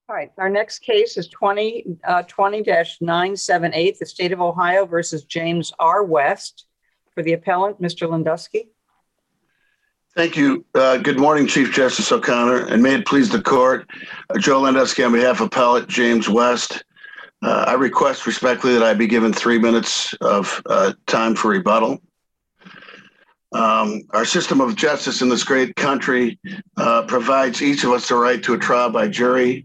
All right, our next case is 20-978, the state of Ohio versus James R. West. For the appellant, Mr. Landusky. Thank you. Good morning, Chief Justice O'Connor, and may it please the court, Joe Landusky on behalf of appellant James West. I request respectfully that I be given 3 minutes of time for rebuttal. Our system of justice in this great country provides each of us the right to a trial by jury.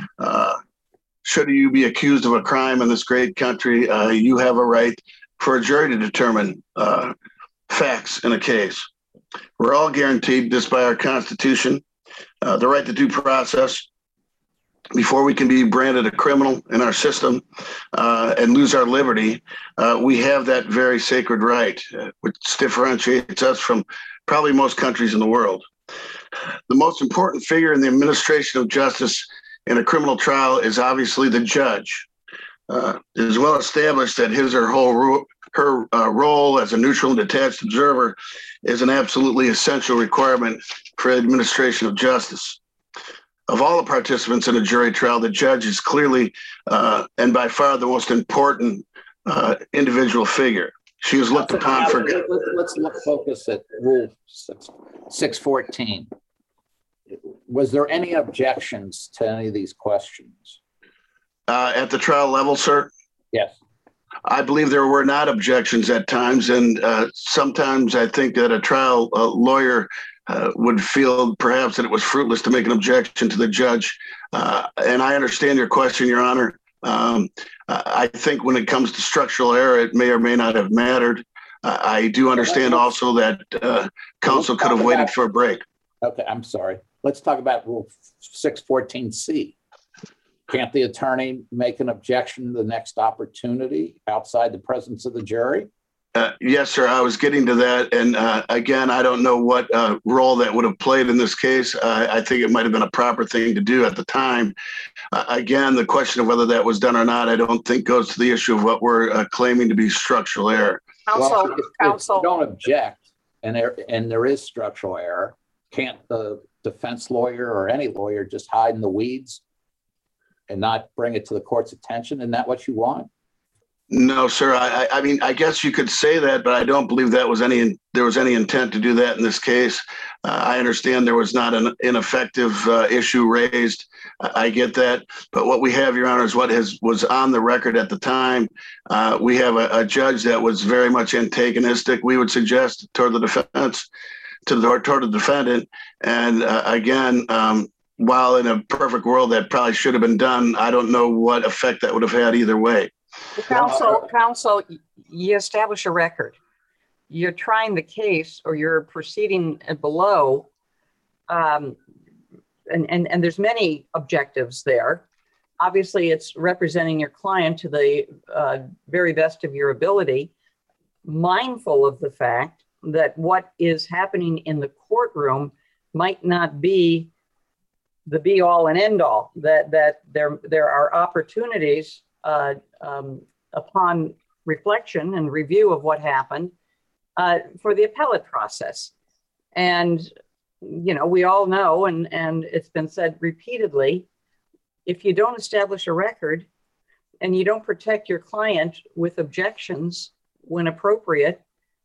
Should you be accused of a crime in this great country, you have a right for a jury to determine facts in a case. We're all guaranteed this by our Constitution, the right to due process before we can be branded a criminal in our system and lose our liberty. We have that very sacred right, which differentiates us from probably most countries in the world. The most important figure in the administration of justice in a criminal trial is obviously the judge. It is well established that his or her role as a neutral and detached observer is an absolutely essential requirement for administration of justice. Of all the participants in a jury trial, the judge is clearly and by far the most important individual figure. She is looked upon for. Let's focus at Rule 614. Was there any objections to any of these questions? At the trial level, sir? Yes. I believe there were not objections at times, and sometimes I think that a trial lawyer would feel perhaps that it was fruitless to make an objection to the judge. And I understand your question, Your Honor. I think when it comes to structural error, it may or may not have mattered. I do understand also that counsel could have waited for a break. Okay, I'm sorry. Let's talk about Rule 614C. Can't the attorney make an objection to the next opportunity outside the presence of the jury? Yes, sir. I was getting to that. And again, I don't know what role that would have played in this case. I think it might have been a proper thing to do at the time. Again, the question of whether that was done or not, I don't think goes to the issue of what we're claiming to be structural error. Counsel, if you don't object and there is structural error, can't the defense lawyer or any lawyer just hide in the weeds and not bring it to the court's attention? Isn't that what you want? No, sir. I mean, I guess you could say that, but I don't believe there was any intent to do that in this case. I understand there was not an ineffective issue raised. I get that. But what we have, Your Honor, is what was on the record at the time. We have a judge that was very much antagonistic, we would suggest, toward the defense, toward the defendant. And again, while in a perfect world that probably should have been done, I don't know what effect that would have had either way. Counsel, you establish a record. You're trying the case or you're proceeding below, and there's many objectives there. Obviously, it's representing your client to the very best of your ability, mindful of the fact that what is happening in the courtroom might not be the be all and end all, that there are opportunities upon reflection and review of what happened for the appellate process. And, you know, we all know, and it's been said repeatedly, if you don't establish a record and you don't protect your client with objections when appropriate,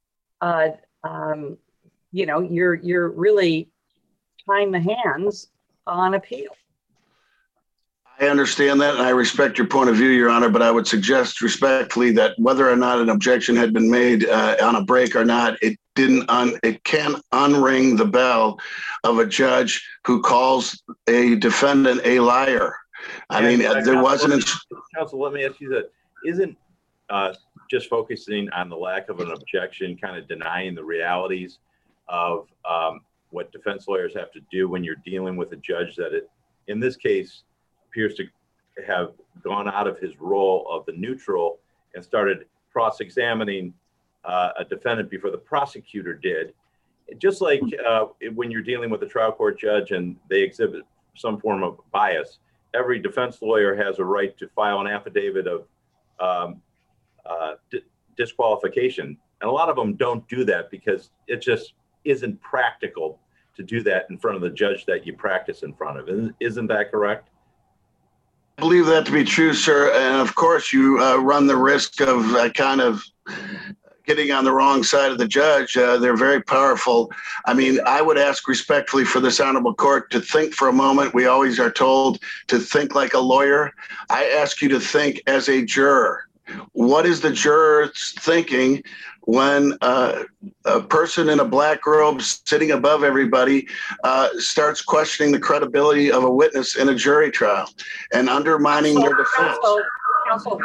you know, you're really tying the hands on appeal. I understand that, and I respect your point of view, Your Honor, but I would suggest respectfully that whether or not an objection had been made on a break or not, it can unring the bell of a judge who calls a defendant a liar. I mean, there wasn't. Counsel, let me ask you that. Isn't just focusing on the lack of an objection kind of denying the realities of what defense lawyers have to do when you're dealing with a judge that, in this case, appears to have gone out of his role of the neutral and started cross-examining a defendant before the prosecutor did? Just like when you're dealing with a trial court judge and they exhibit some form of bias, every defense lawyer has a right to file an affidavit of disqualification. And a lot of them don't do that because it just isn't practical to do that in front of the judge that you practice in front of. Isn't that correct? I believe that to be true, sir. And of course, you run the risk of kind of getting on the wrong side of the judge. They're very powerful. I mean, I would ask respectfully for this honorable court to think for a moment. We always are told to think like a lawyer. I ask you to think as a juror. What is the juror thinking when a person in a black robe sitting above everybody starts questioning the credibility of a witness in a jury trial and undermining their defense? Counsel,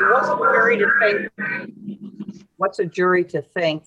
what's a jury to think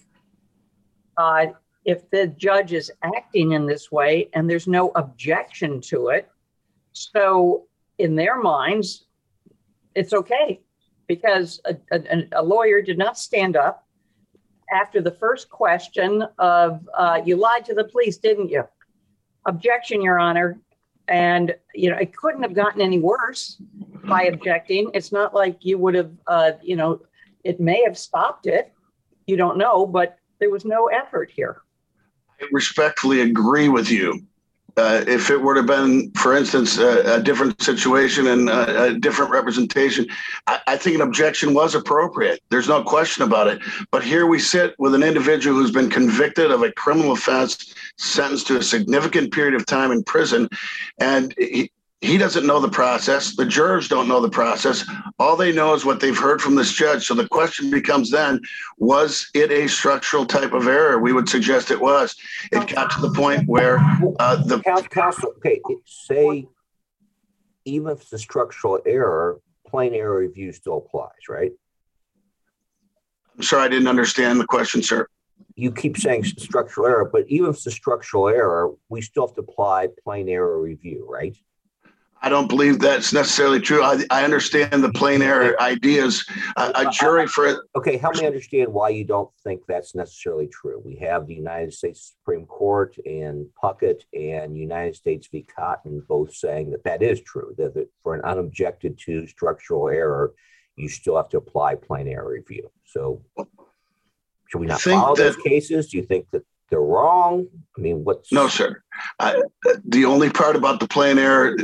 if the judge is acting in this way and there's no objection to it? So in their minds, it's okay because a lawyer did not stand up after the first question of, you lied to the police, didn't you? Objection, Your Honor. And, you know, it couldn't have gotten any worse by objecting. It's not like you would have, you know, it may have stopped it. You don't know, but there was no effort here. I respectfully agree with you. If it were to have been, for instance, a different situation and a different representation, I think an objection was appropriate. There's no question about it. But here we sit with an individual who's been convicted of a criminal offense, sentenced to a significant period of time in prison, and he doesn't know the process. The jurors don't know the process. All they know is what they've heard from this judge. So the question becomes then, was it a structural type of error? We would suggest it was. It got to the point where the counsel, okay, say even if it's a structural error, plain error review still applies, right? I'm sorry, I didn't understand the question, sir. You keep saying structural error, but even if it's a structural error, we still have to apply plain error review, right? I don't believe that's necessarily true. I understand the plain error ideas. A jury for it. Okay, help me understand why you don't think that's necessarily true. We have the United States Supreme Court and Puckett and United States v. Cotton both saying that that is true, that for an unobjected to structural error, you still have to apply plain error review. So should we not follow those cases? Do you think that they're wrong? I mean, what's... No, sir. The only part about the plain error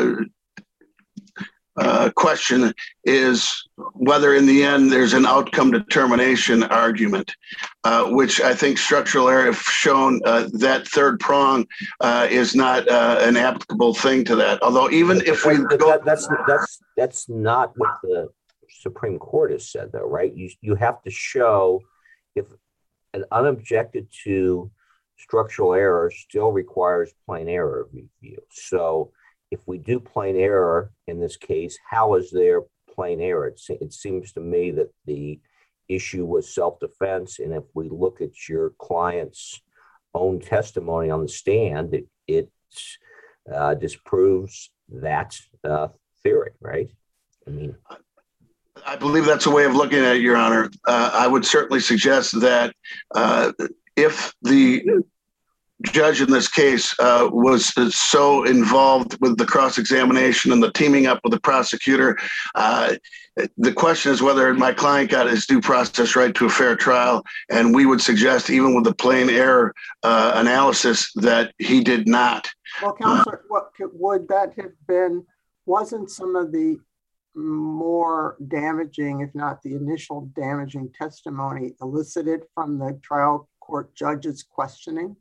question is whether in the end there's an outcome determination argument, which I think structural error, if shown, that third prong is not an applicable thing to that. Although even if we go... That's not what the Supreme Court has said, though, right? You have to show if an unobjected to structural error still requires plain error review. So if we do plain error in this case, how is there plain error? It seems to me that the issue was self-defense. And if we look at your client's own testimony on the stand, it disproves that theory, right? I mean, I believe that's a way of looking at it, Your Honor. I would certainly suggest that if the judge in this case was so involved with the cross-examination and the teaming up with the prosecutor, the question is whether my client got his due process right to a fair trial. And we would suggest, even with the plain error analysis, that he did not. Well, Counselor, what would that have been? Wasn't some of the more damaging, if not the initial damaging testimony, elicited from the trial court judge's questioning?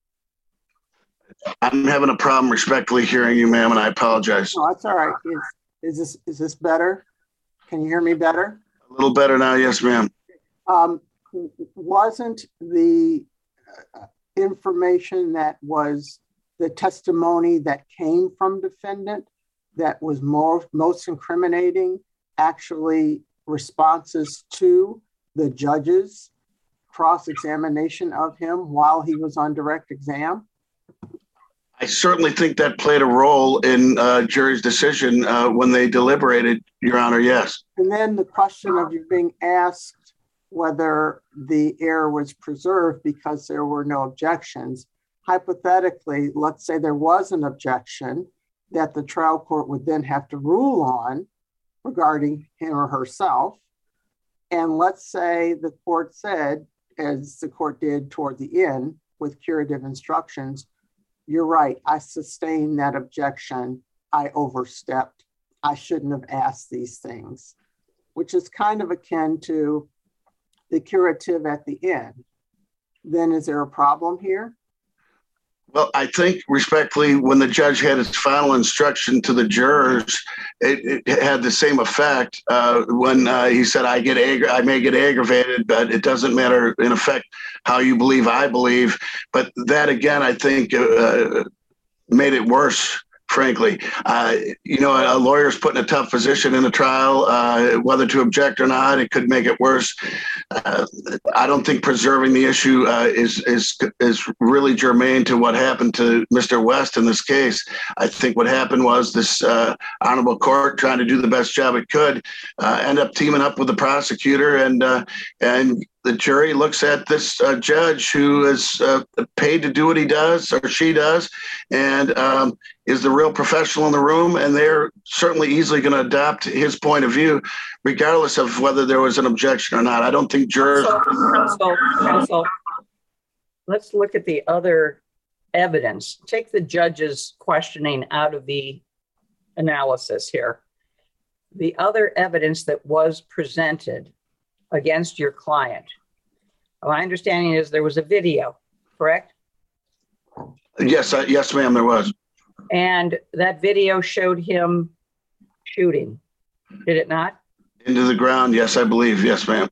I'm having a problem respectfully hearing you, ma'am, and I apologize. No, that's all right. Is this better? Can you hear me better? A little better now, yes, ma'am. Wasn't the information that was the testimony that came from defendant that was most incriminating actually responses to the judge's cross-examination of him while he was on direct exam? I certainly think that played a role in jury's decision when they deliberated, Your Honor, yes. And then the question of you being asked whether the error was preserved because there were no objections. Hypothetically, let's say there was an objection that the trial court would then have to rule on regarding him or herself. And let's say the court said, as the court did toward the end with curative instructions, you're right, I sustained that objection. I overstepped. I shouldn't have asked these things, which is kind of akin to the curative at the end, then is there a problem here? Well, I think respectfully, when the judge had his final instruction to the jurors, it had the same effect when he said, I may get aggravated, but it doesn't matter in effect how you believe I believe. But that again, I think made it worse. Frankly, a lawyer's put in a tough position in a trial, whether to object or not, it could make it worse. I don't think preserving the issue is really germane to what happened to Mr. West in this case. I think what happened was this honorable court, trying to do the best job it could, end up teaming up with the prosecutor, and the jury looks at this judge who is paid to do what he does or she does, and is the real professional in the room, and they're certainly easily going to adopt his point of view, regardless of whether there was an objection or not. I don't think jurors. Counsel, let's look at the other evidence. Take the judge's questioning out of the analysis here. The other evidence that was presented against your client, my understanding is there was a video, correct? Yes, ma'am, there was. And that video showed him shooting, did it not? Into the ground, yes, I believe. Yes, ma'am.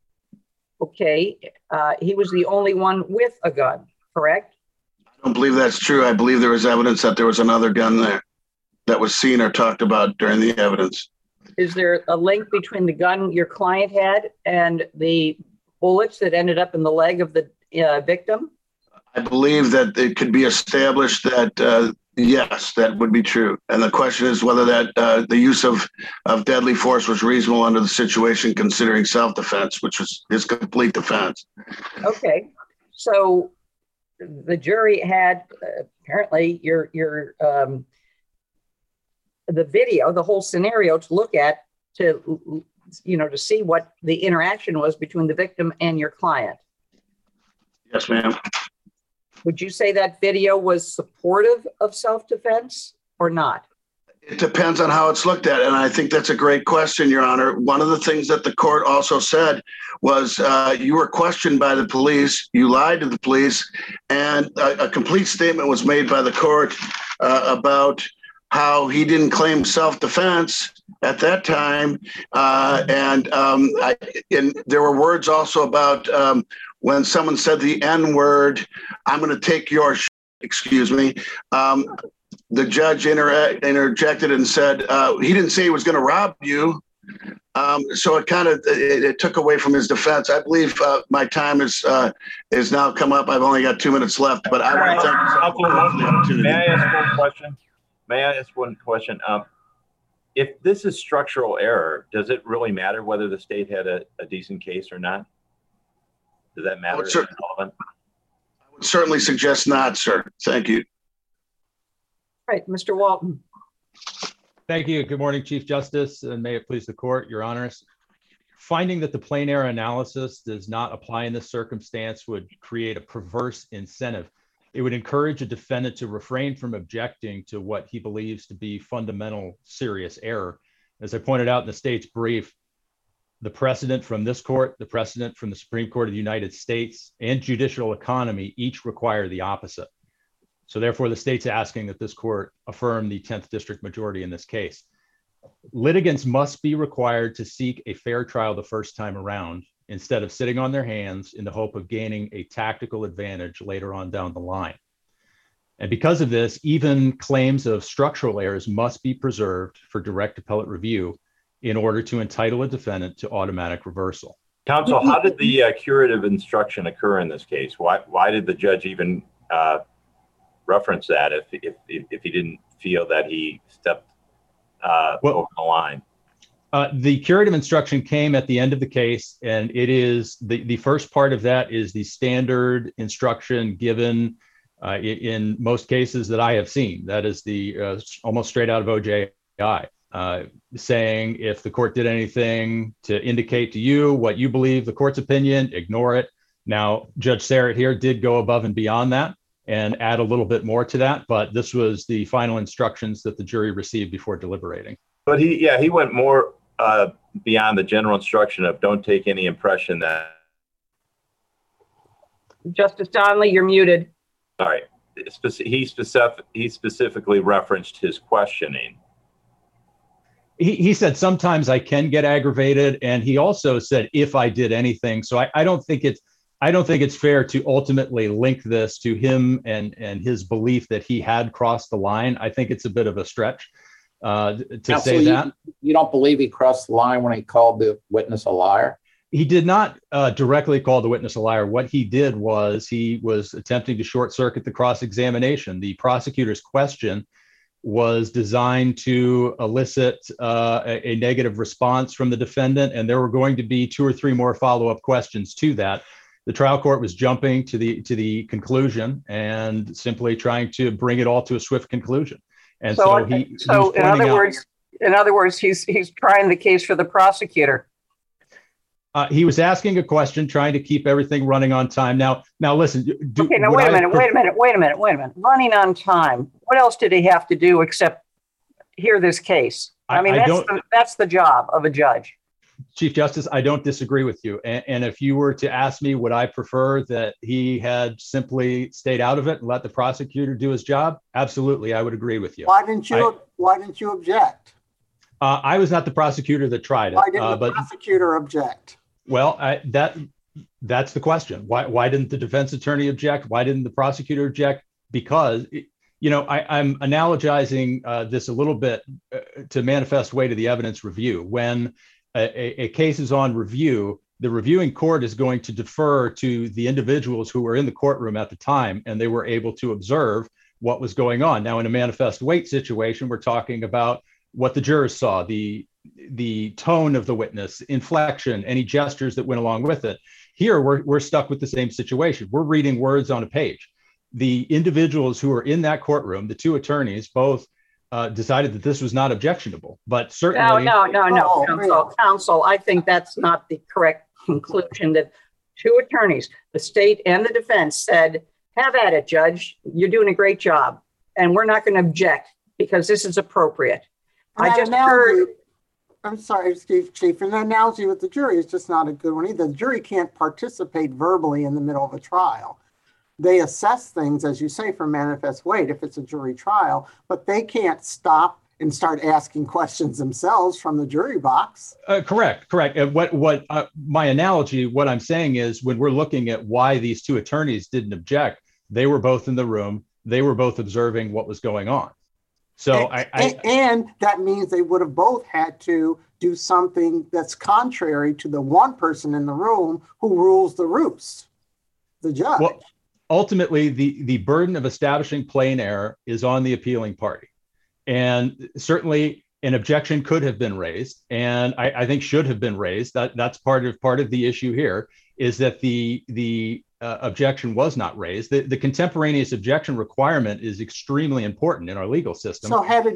Okay, he was the only one with a gun, correct? I don't believe that's true. I believe there was evidence that there was another gun there that was seen or talked about during the evidence. Is there a link between the gun your client had and the bullets that ended up in the leg of the victim? I believe that it could be established that yes, that would be true. And the question is whether that the use of deadly force was reasonable under the situation, considering self-defense, which was his complete defense. Okay, so the jury had apparently the video, the whole scenario to look at, to see what the interaction was between the victim and your client. Yes, ma'am. Would you say that video was supportive of self-defense or not? It depends on how it's looked at. And I think that's a great question, Your Honor. One of the things that the court also said was you were questioned by the police, you lied to the police, and a complete statement was made by the court about how he didn't claim self-defense at that time. And there were words also about when someone said the N-word, I'm going to take your excuse me. The judge interjected and said, he didn't say he was going to rob you. So it kind of, it took away from his defense. I believe my time is now come up. I've only got 2 minutes left, but I want to thank you for the opportunity. May I ask one question? If this is structural error, does it really matter whether the state had a decent case or not? Does that matter? I would certainly suggest not, sir. Thank you. Right, Mr. Walton. Thank you. Good morning, Chief Justice, and may it please the court, Your Honors. Finding that the plain error analysis does not apply in this circumstance would create a perverse incentive. It would encourage a defendant to refrain from objecting to what he believes to be fundamental serious error. As I pointed out in the state's brief, the precedent from this court, the precedent from the Supreme Court of the United States, and judicial economy each require the opposite. So therefore, the state's asking that this court affirm the 10th District majority in this case. Litigants must be required to seek a fair trial the first time around, instead of sitting on their hands in the hope of gaining a tactical advantage later on down the line. And because of this, even claims of structural errors must be preserved for direct appellate review in order to entitle a defendant to automatic reversal. Counsel, how did the curative instruction occur in this case? Why did the judge even reference that if he didn't feel that he stepped over the line? The curative instruction came at the end of the case, and it is the first part of that is the standard instruction given in most cases that I have seen. That is the almost straight out of OJI, saying if the court did anything to indicate to you what you believe the court's opinion, ignore it. Now, Judge Serrett here did go above and beyond that and add a little bit more to that, but this was the final instructions that the jury received before deliberating. But he went more beyond the general instruction of don't take any impression that. Justice Donnelly, you're muted. All right. He specifically referenced his questioning. He said sometimes I can get aggravated, and he also said if I did anything. So I don't think it's fair to ultimately link this to him and his belief that he had crossed the line. I think it's a bit of a stretch to say that. You don't believe he crossed the line when he called the witness a liar? He did not directly call the witness a liar. What he did was he was attempting to short circuit the cross-examination. The prosecutor's question was designed to elicit a negative response from the defendant, and there were going to be 2 or 3 more follow-up questions to that. The trial court was jumping to the conclusion and simply trying to bring it all to a swift conclusion. And so in other words, he's trying the case for the prosecutor. He was asking a question, trying to keep everything running on time. Now listen. Wait a minute. Running on time. What else did he have to do except hear this case? That's the job of a judge. Chief Justice, I don't disagree with you. And if you were to ask me, would I prefer that he had simply stayed out of it and let the prosecutor do his job? Absolutely, I would agree with you. Why didn't you object? I was not the prosecutor that tried it. Why didn't the prosecutor object? Well, that's the question. Why didn't the defense attorney object? Why didn't the prosecutor object? Because, I'm analogizing this a little bit to manifest weight of the evidence review. When a case is on review, the reviewing court is going to defer to the individuals who were in the courtroom at the time, and they were able to observe what was going on. Now, in a manifest weight situation, we're talking about what the jurors saw, the tone of the witness, inflection, any gestures that went along with it. Here, we're stuck with the same situation. We're reading words on a page. The individuals who were in that courtroom, the 2 attorneys, both decided that this was not objectionable. But certainly, no, counsel. I think that's not the correct conclusion. That 2 attorneys, the state and the defense, said, "Have at it, Judge. You're doing a great job, and we're not going to object because this is appropriate." I just heard. I'm sorry, Chief. An analogy with the jury is just not a good one either. The jury can't participate verbally in the middle of a trial. They assess things, as you say, for manifest weight if it's a jury trial, but they can't stop and start asking questions themselves from the jury box. Correct. What my analogy, what I'm saying is, when we're looking at why these 2 attorneys didn't object, they were both in the room. They were both observing what was going on. So and that means they would have both had to do something that's contrary to the one person in the room who rules the roost, the judge. Well, ultimately, the burden of establishing plain error is on the appealing party. And certainly an objection could have been raised, and I think should have been raised. That's part of the issue here, is that the objection was not raised. The contemporaneous objection requirement is extremely important in our legal system. So had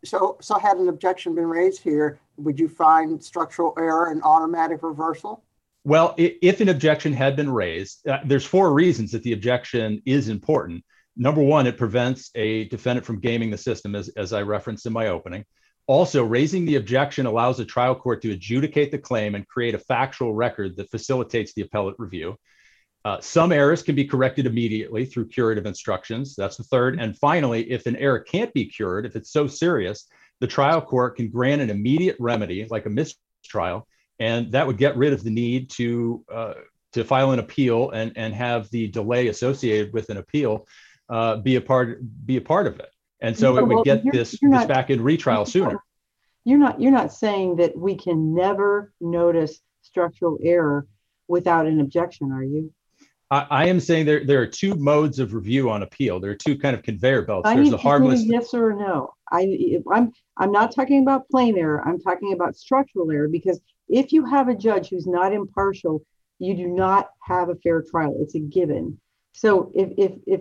an objection been raised here, would you find structural error and automatic reversal? Well, if an objection had been raised, there's 4 reasons that the objection is important. Number 1, it prevents a defendant from gaming the system, as I referenced in my opening. Also, raising the objection allows a trial court to adjudicate the claim and create a factual record that facilitates the appellate review. Some errors can be corrected immediately through curative instructions. That's the 3rd. And finally, if an error can't be cured, if it's so serious, the trial court can grant an immediate remedy, like a mistrial, and that would get rid of the need to file an appeal and have the delay associated with an appeal be a part of it. And so it would get this back in retrial sooner. You're not saying that we can never notice structural error without an objection, are you? I am saying there are 2 modes of review on appeal. There are 2 kind of conveyor belts. There's a harmless yes or no. I'm not talking about plain error. I'm talking about structural error, because if you have a judge who's not impartial, you do not have a fair trial. It's a given. So if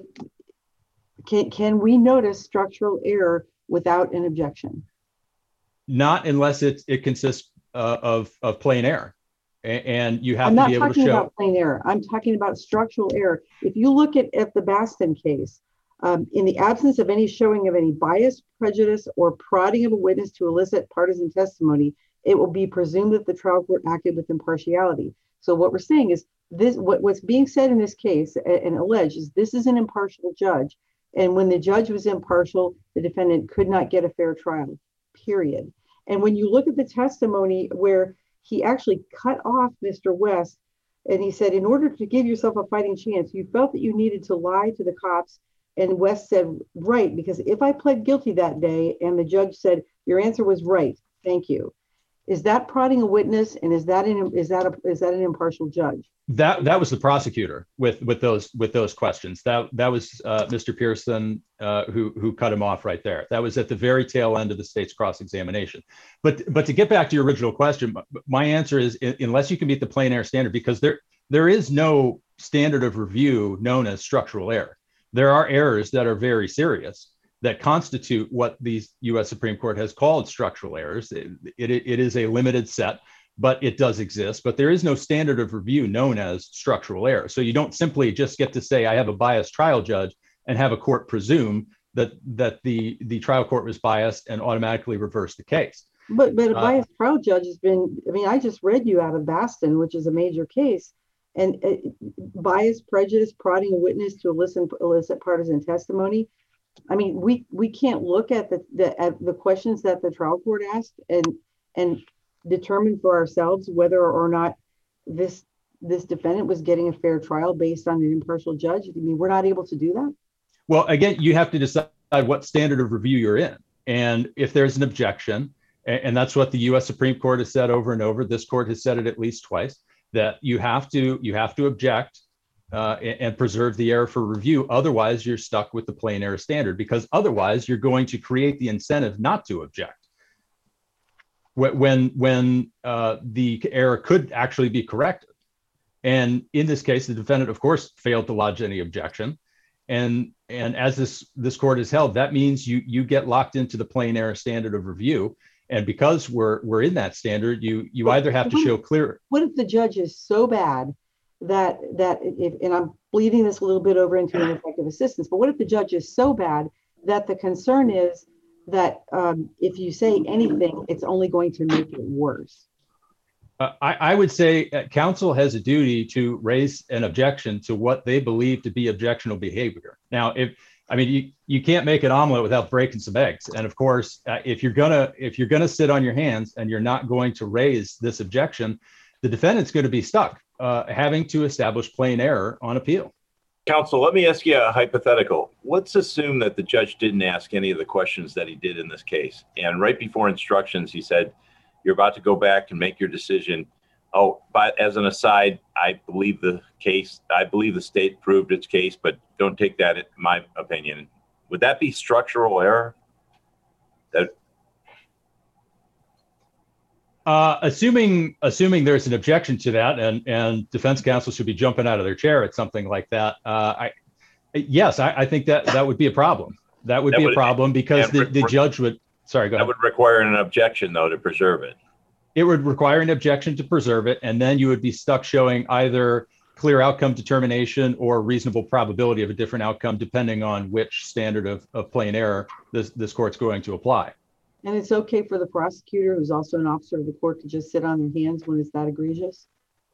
can we notice structural error without an objection? Not unless it consists of plain error. And you have to be able to show. I'm not talking about plain error. I'm talking about structural error. If you look at the Baston case, In the absence of any showing of any bias, prejudice, or prodding of a witness to elicit partisan testimony, it will be presumed that the trial court acted with impartiality. So what we're saying is this: what's being said in this case and alleged is this is an impartial judge, and when the judge was impartial, the defendant could not get a fair trial. Period. And when you look at the testimony where he actually cut off Mr. West, and he said, in order to give yourself a fighting chance, you felt that you needed to lie to the cops. And West said, right, because if I pled guilty that day and the judge said, your answer was right, thank you. Is that prodding a witness, and is that an impartial judge? That was the prosecutor with those questions. That was Mr. Pearson who cut him off right there. That was at the very tail end of the state's cross-examination. But to get back to your original question, my answer is unless you can meet the plain error standard, because there is no standard of review known as structural error. There are errors that are very serious that constitute what the U.S. Supreme Court has called structural errors. It is a limited set, but it does exist. But there is no standard of review known as structural error. So you don't simply just get to say, I have a biased trial judge and have a court presume that the trial court was biased and automatically reverse the case. But a biased trial judge has been, I mean, I just read you out of Baston, which is a major case. And bias, prejudice, prodding a witness to elicit partisan testimony. I mean, we can't look at the questions that the trial court asked and determine for ourselves whether or not this defendant was getting a fair trial based on an impartial judge. I mean, we're not able to do that. Well, again, you have to decide what standard of review you're in. And if there's an objection, and that's what the U.S. Supreme Court has said over and over, this court has said it at least twice, that you have to object and preserve the error for review. Otherwise, you're stuck with the plain error standard, because otherwise you're going to create the incentive not to object when the error could actually be corrected. And in this case, the defendant, of course, failed to lodge any objection. And as this court has held, that means you get locked into the plain error standard of review. And because we're in that standard, you either have to show clear. What if the judge is so bad that if, and I'm bleeding this a little bit over into ineffective assistance, but what if the judge is so bad that the concern is that if you say anything, it's only going to make it worse? I would say counsel has a duty to raise an objection to what they believe to be objectionable behavior. Now, you can't make an omelet without breaking some eggs. And of course, if you're gonna sit on your hands and you're not going to raise this objection, the defendant's going to be stuck having to establish plain error on appeal. Counsel, let me ask you a hypothetical. Let's assume that the judge didn't ask any of the questions that he did in this case. And right before instructions, he said, you're about to go back and make your decision. Oh, but as an aside, I believe the state proved its case, but don't take that in my opinion. Would that be structural error? Assuming there's an objection to that, and defense counsel should be jumping out of their chair at something like that, I think that would be a problem. That would be a problem because the judge would. Sorry, go ahead. That would require an objection, though, to preserve it. It would require an objection to preserve it, and then you would be stuck showing either clear outcome determination or reasonable probability of a different outcome, depending on which standard of plain error this court's going to apply. And it's okay for the prosecutor, who's also an officer of the court, to just sit on their hands when it's that egregious?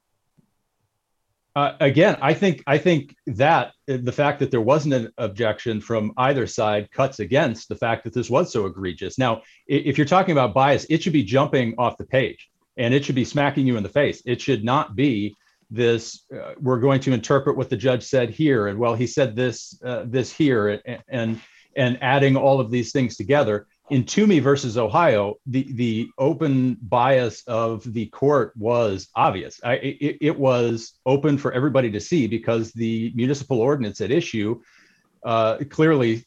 Again, I think that the fact that there wasn't an objection from either side cuts against the fact that this was so egregious. Now, if you're talking about bias, it should be jumping off the page and it should be smacking you in the face. It should not be this, we're going to interpret what the judge said here. And well, he said this here and adding all of these things together. In Toomey versus Ohio, the open bias of the court was obvious. It was open for everybody to see because the municipal ordinance at issue clearly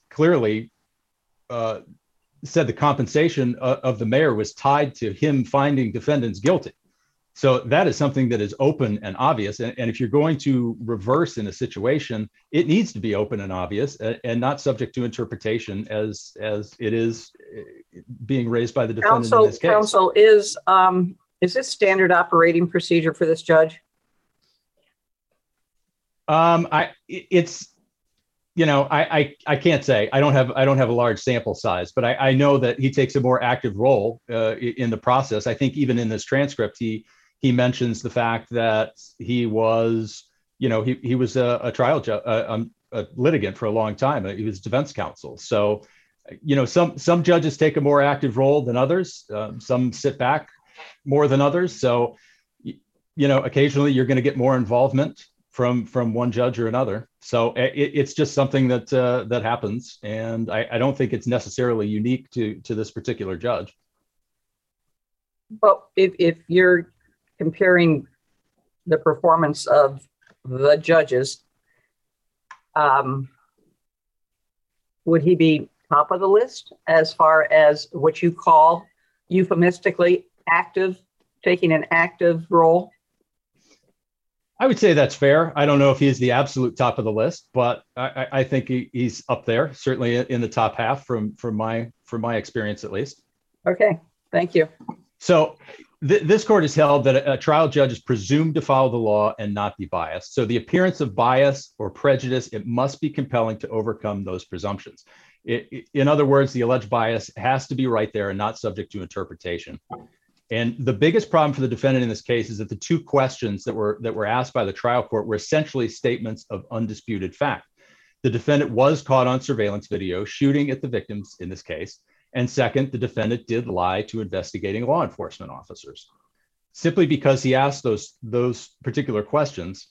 said the compensation of the mayor was tied to him finding defendants guilty. So that is something that is open and obvious. And if you're going to reverse in a situation, it needs to be open and obvious and not subject to interpretation as it is being raised by the defendant in this case. Counsel, is this standard operating procedure for this judge? I can't say. I don't have a large sample size, but I know that he takes a more active role in the process. I think even in this transcript, he mentions the fact that he was, he was a trial judge, a litigant for a long time. He was defense counsel. So, some judges take a more active role than others. Some sit back more than others. So, occasionally you're going to get more involvement from one judge or another. So it's just something that happens. And I don't think it's necessarily unique to this particular judge. Well, if you're comparing the performance of the judges, would he be top of the list as far as what you call euphemistically active, taking an active role? I would say that's fair. I don't know if he's the absolute top of the list, but I think he's up there, certainly in the top half from my experience at least. Okay, thank you. So this court has held that a trial judge is presumed to follow the law and not be biased. So the appearance of bias or prejudice, it must be compelling to overcome those presumptions. In other words, the alleged bias has to be right there and not subject to interpretation. And the biggest problem for the defendant in this case is that the two questions that were asked by the trial court were essentially statements of undisputed fact. The defendant was caught on surveillance video shooting at the victims in this case. And second, the defendant did lie to investigating law enforcement officers. Simply because he asked those particular questions,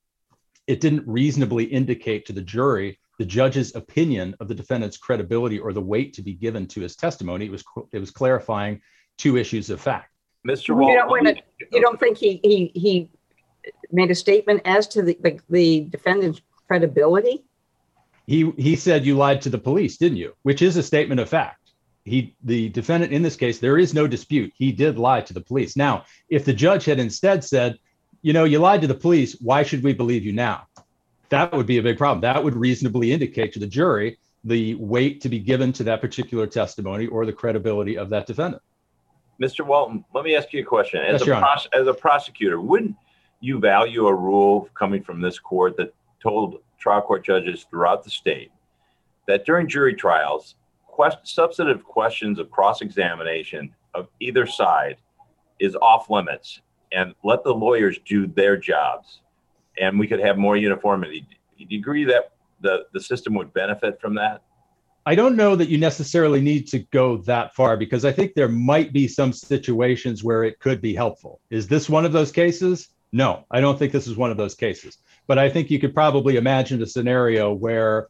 it didn't reasonably indicate to the jury the judge's opinion of the defendant's credibility or the weight to be given to his testimony. It was clarifying two issues of fact. Mr. Walton, you don't think he made a statement as to the defendant's credibility? He said you lied to the police, didn't you? Which is a statement of fact. The defendant in this case, there is no dispute. He did lie to the police. Now, if the judge had instead said, you lied to the police, why should we believe you now? That would be a big problem. That would reasonably indicate to the jury the weight to be given to that particular testimony or the credibility of that defendant. Mr. Walton, let me ask you a question. As Yes, a prosecutor, wouldn't you value a rule coming from this court that told trial court judges throughout the state that during jury trials, substantive questions of cross-examination of either side is off limits and let the lawyers do their jobs and we could have more uniformity? Do you agree that the system would benefit from that? I don't know that you necessarily need to go that far because I think there might be some situations where it could be helpful. Is this one of those cases? No, I don't think this is one of those cases. But I think you could probably imagine a scenario where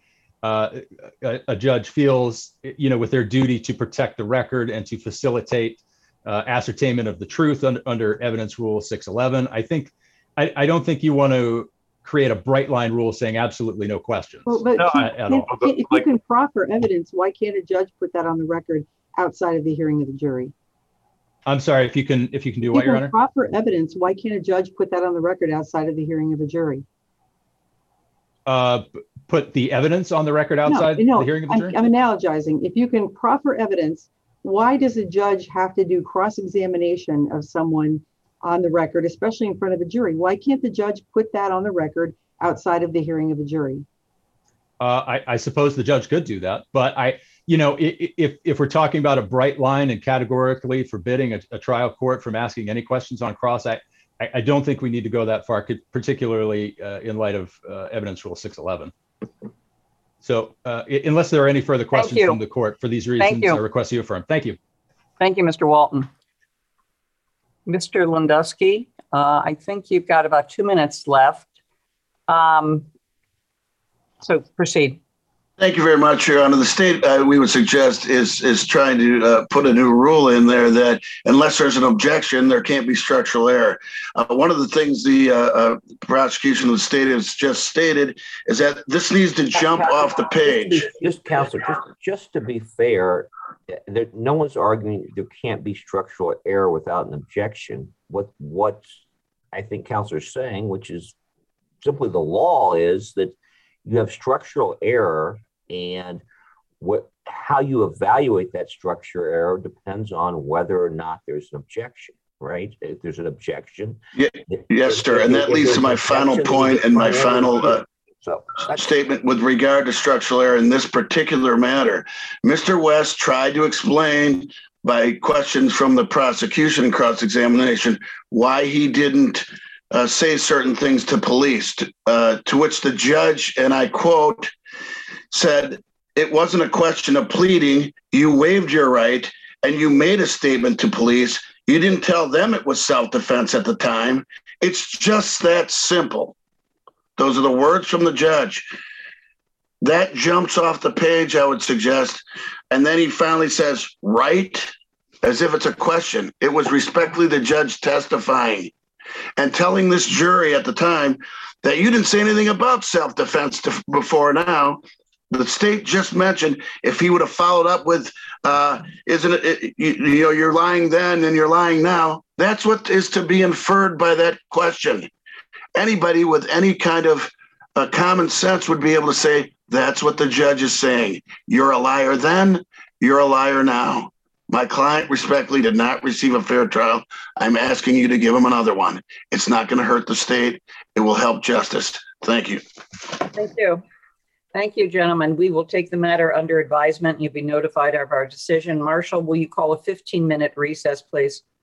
a judge feels, with their duty to protect the record and to facilitate ascertainment of the truth under Evidence Rule 611. I don't think you want to create a bright line rule saying absolutely no questions. Well, but if you can proffer evidence, why can't a judge put that on the record outside of the hearing of the jury? I'm sorry, if you can do what, Your Honor? Proffer evidence, why can't a judge put that on the record outside of the hearing of a jury? Put the evidence on the record outside the hearing of the jury? I'm analogizing. If you can proffer evidence, why does a judge have to do cross-examination of someone on the record, especially in front of a jury? Why can't the judge put that on the record outside of the hearing of a jury? I suppose the judge could do that, but if we're talking about a bright line and categorically forbidding a trial court from asking any questions on cross, I don't think we need to go that far, particularly in light of Evidence Rule 611. So unless there are any further questions from the court, for these reasons, I request you affirm. Thank you. Thank you, Mr. Walton. Mr. Lundusky, I think you've got about 2 minutes left. So proceed. Thank you very much, Your Honor. The state, we would suggest, is trying to put a new rule in there that unless there's an objection, there can't be structural error. One of the things the prosecution of the state has just stated is that this needs to jump off the page. Just to be fair, no one's arguing there can't be structural error without an objection. What I think counselor's saying, which is simply the law, is that you have structural error, and how you evaluate that structural error depends on whether or not there's an objection, right? If there's an objection. Yes, sir. And that leads to my final point and my final So that's statement with regard to structural error in this particular matter. Mr. West tried to explain by questions from the prosecution and cross-examination why he didn't say certain things to police, to which the judge, and I quote, said, "It wasn't a question of pleading. You waived your right and you made a statement to police. You didn't tell them it was self-defense at the time. It's just that simple." Those are the words from the judge. That jumps off the page, I would suggest. And then he finally says, right, as if it's a question. It was respectfully the judge testifying and telling this jury at the time that you didn't say anything about self-defense before now. The state just mentioned if he would have followed up with, isn't it, you're lying then and you're lying now. That's what is to be inferred by that question. Anybody with any kind of common sense would be able to say, that's what the judge is saying. You're a liar then, you're a liar now. My client respectfully did not receive a fair trial. I'm asking you to give him another one. It's not going to hurt the state. It will help justice. Thank you. Thank you. Thank you, gentlemen. We will take the matter under advisement. You'll be notified of our decision. Marshall, will you call a 15-minute recess, please?